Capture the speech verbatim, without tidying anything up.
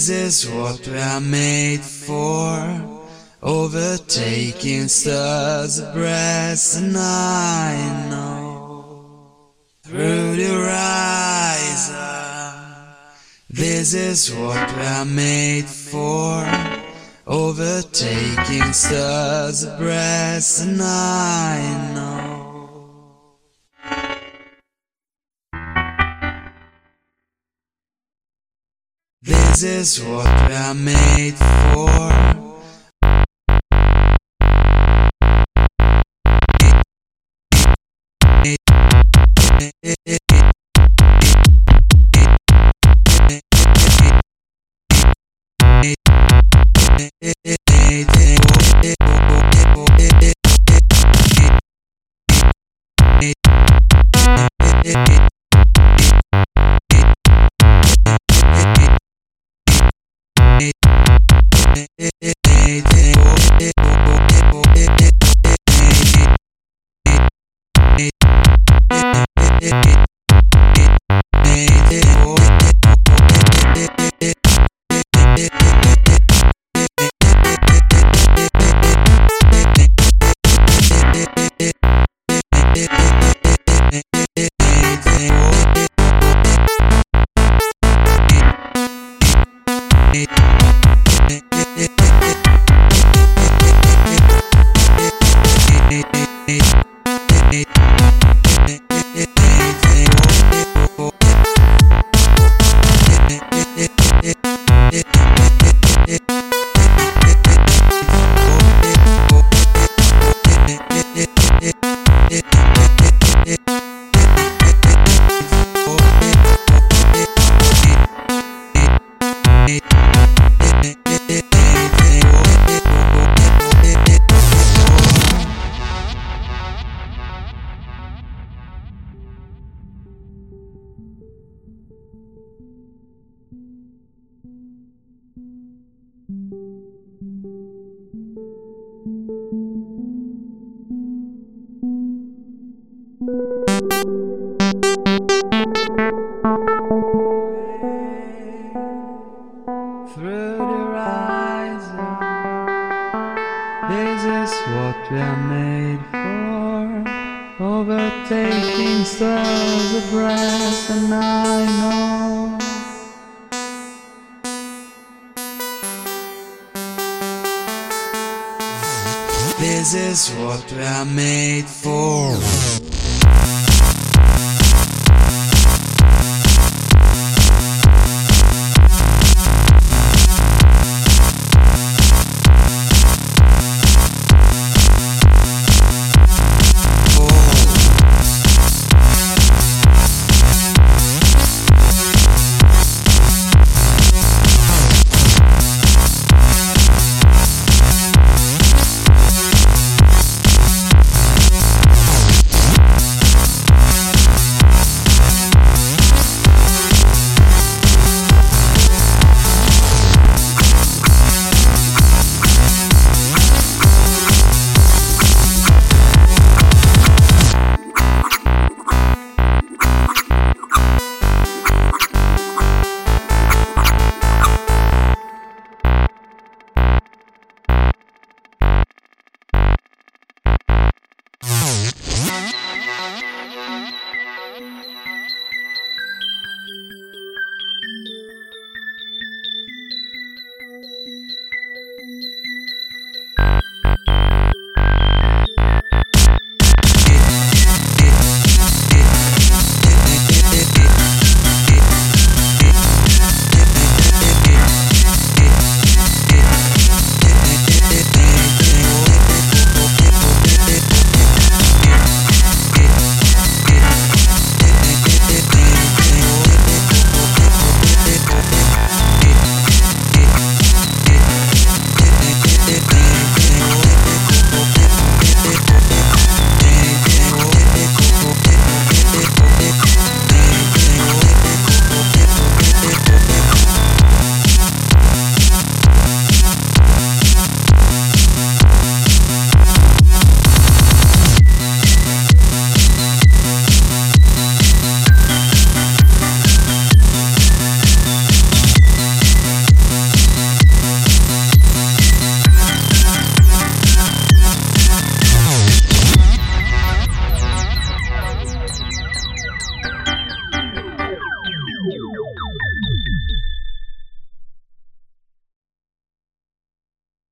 This is what we are made for, overtaking stars abreast, and I know through the horizon. This is what we are made for, overtaking stars abreast, and I know. This is what we are made for. Through the horizon, this is what we are made for, overtaking stars abreast, and I know this is what we are made for.